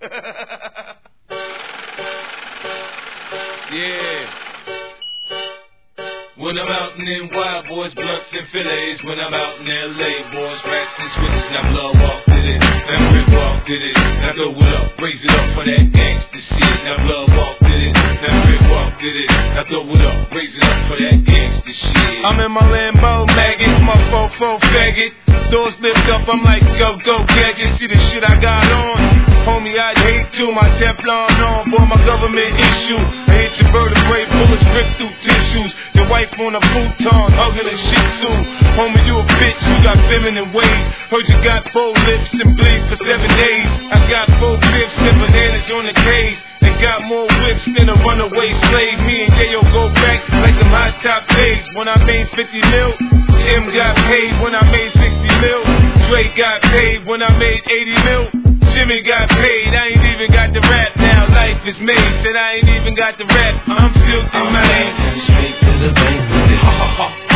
Yeah. When I'm out in NY, boys, blunts and fillets. When I'm out in LA, boys, rats and switches. Now blood walk did it, now Rick walk did it. Now throw it up, raise it up for that gangsta shit. Now blood walk did it, now Rick walk did it. Now throw it up, raise it up for that gangsta shit. I'm in my Lambo, maggot, my fofo faggot. Doors lift up, I'm like, go, gadget. See the shit I got on. Homie, I'd hate to, my Teflon on, boy, my government issue. I hit your vertebrae, bullets rip through tissues. Your wife on a futon, hugging a shih tzu. Homie, you a bitch, you got feminine ways. Heard you got 4 lips and bleed for 7 days. I got 4 fifths and bananas on the cage. They got more whips than a runaway slave. Me and J.O. go back like some hot top days. When I made 50 mil, M got paid. When I made 60 mil, Dre got paid. When I made 80 mil, Jimmy got paid. I ain't even got the rap now. Life is made. Said I ain't even got the rap. I'm filthy, man. Straight to the bank with it.